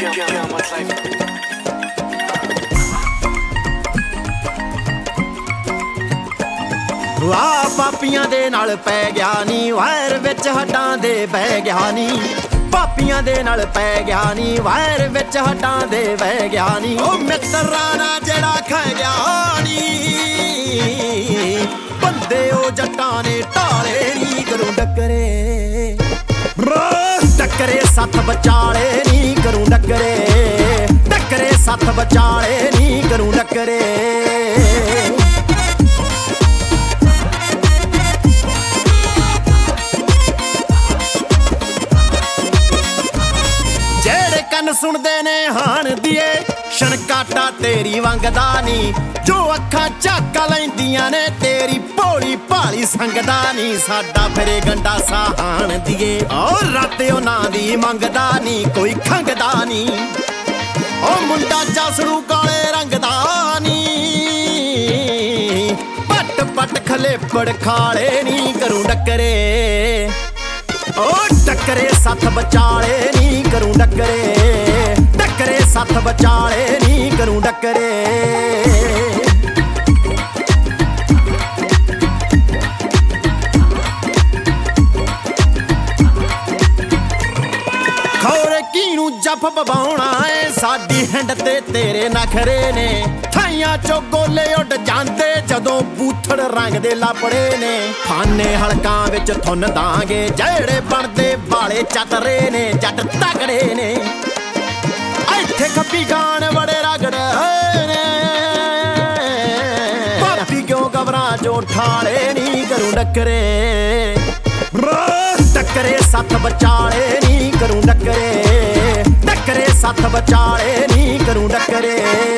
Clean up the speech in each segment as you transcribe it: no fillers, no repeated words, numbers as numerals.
ਵਾਹ ਪਾਪੀਆਂ ਦੇ ਨਾਲ ਪੈ ਗਿਆ ਨੀ ਵਾਇਰ ਵਿੱਚ ਹੱਡਾਂ ਦੇ ਬਹਿ ਗਿਆ ਨੀ ਪਾਪੀਆਂ ਦੇ ਨਾਲ ਪੈ ਗਿਆ ਨੀ ਵਾਇਰ ਵਿੱਚ ਹੱਡਾਂ ਦੇ ਬਹਿ ਗਿਆ ਨੀ ਉਹ ਮਿੱਤਰਾਂ ਨਾਲ ਜਿਹੜਾ ਖਾ ਗਿਆ ਨੀ ਬੰਦੇ ਉਹ ਜੱਟਾਂ ਨੇ ਢਾਲੇ ਨੀ ਕਰੂੰ ਡੱਕਰੇ ਡੱਕਰੇ ਸੱਤ ਬਚਾਲੇ ਨੀ ਕਰੂੰ ਡੱਕਰੇ ਡੱਕਰੇ ਸੱਤ ਬਚਾਲੇ ਨੀ ਕਰੂੰ ਡੱਕਰੇ ਕੰਨ ਸੁਣਦੇ ਨੇ ਹਾਣ ਦੀਏ ਛਣਕਾਟਾ ਤੇਰੀ ਵੰਗਦਾ ਨੀ ਜੋ ਅੱਖਾਂ ਝੱਕ ਲੈਂਦੀਆਂ ਨੇ ਤੇਰੀ ਭੋਲੀ ਭਾਲੀ ਸੰਗਦਾ ਨੀ ਸਾਡਾ ਫਿਰੇ ਗੰਡਾ ਸਾਹਾਣ ਦੀਏ ਓ ਰਾਤੇ ਉਹਨਾਂ ਦੀ ਮੰਗਦਾ ਨੀ ਕੋਈ ਖੰਗਦਾ ਨੀ ਓ ਮੁੰਡਾ ਚਾਸੜੂ ਕਾਲੇ ਰੰਗ ਦਾ ਨੀ ਪੱਟ ਪੱਟ ਖਲੇਪੜ ਖਾਲੇ ਨੀ ਕਰੂੰ ਡੱਕਰੇ ਓ ਡੱਕਰੇ ਸੱਤ ਬਚਾਲੇ ਨੀ ਕਰੂੰ ਡੱਕਰੇ ਡੱਕਰੇ ਸੱਤ ਬਚਾਲੇ ਨੀ ਕਰੂੰ ਡੱਕਰੇ ਖੌਰੇ ਕਿਹਨੂੰ ਜੱਫ ਪਵਾਉਣਾ ਏ ਸਾਡੀ ਹਿੰਡ ਤੇ ਤੇਰੇ ਨਖਰੇ ਨੇ ਥਾਈਆਂ ਚੋਂ ਗੋਲੇ ਉੱਡ ਜਾਂਦੇ ਜਦੋਂ ਬੂਥੜ ਰੰਗ ਦੇ ਲਾਪੜੇ ਨੇ ਖਾਨੇ ਹਲਕਾਂ ਵਿੱਚ ਥੁੰਨ ਦਾਂਗੇ ਜਿਹੜੇ ਬਣਦੇ ਬਾਲੇ ਚਤਰੇ ਨੇ ਜੱਟ ਤਕੜੇ ਨੇ ਇੱਥੇ ਖੱਪੀ ਗਾਣ ਬੜੇ ਰਗੜੇ ਨੇ ਪਾਪੀ ਕਿਉਂ ਗਬਰਾਂ ਚੋਂ ਠਾਲੇ ਨੀ ਕਰੂੰ ਡੱਕਰੇ ਡੱਕਰੇ ਸੱਤ ਬਚਾਲੇ ਨੀ ਕਰੂੰ ਡੱਕਰੇ ਡੱਕਰੇ ਸੱਤ ਬਚਾਲੇ ਨੀ ਕਰੂੰ ਡੱਕਰੇ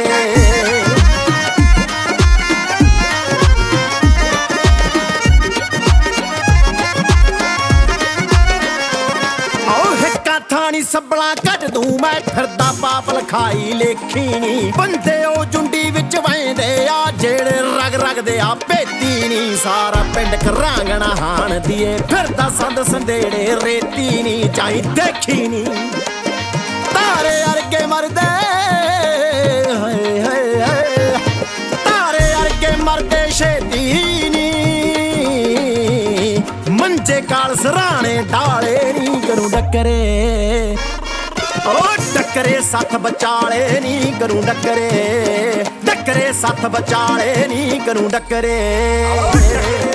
ਥਾਣੀ ਸੱਬਲਾਂ ਕੱਢ ਦੂੰ ਮੈਂ ਫਿਰਦਾ ਪਾਪ ਲਖਾਈ ਲੇਖੀ ਨੀ ਬੰਦੇ ਉਹ ਜੁੰਡੀ ਵਿੱਚ ਵੈਂਦੇ ਆ ਜਿਹੜੇ ਰਗ ਰਗਦੇ ਆ ਭੇਤੀ ਨੀ ਸਾਰਾ ਪਿੰਡ ਕਰਾਂਗਣਾ ਹਾਣ ਦੀਏ ਫਿਰਦਾ ਸੰਦ ਸੰਦੇੜੇ ਰੇਤੀ ਨੀ ਚਾਹੀ ਦੇਖੀ ਨੀ ਤਾਰੇ ਅਰਗੇ ਮਰਦੇ ਹਾਏ ਹਾਏ ਹਾਏ ਤਾਰੇ ਅਰਗੇ ਮਰਦੇ ਛੇਤੀ ਨੀ ਮੰਜੇ ਕਾਲ ਸਰਾਣੇ ਢਾਲੇ ਨੀ ਕਰੂੰ ਡੱਕਰੇ ਓ ਡੱਕਰੇ ਸੱਤ ਬਚਾਲੇ ਨੀ ਕਰੂੰ ਡੱਕਰੇ ਡੱਕਰੇ ਸੱਤ ਬਚਾਲੇ ਨੀ ਕਰੂੰ ਡੱਕਰੇ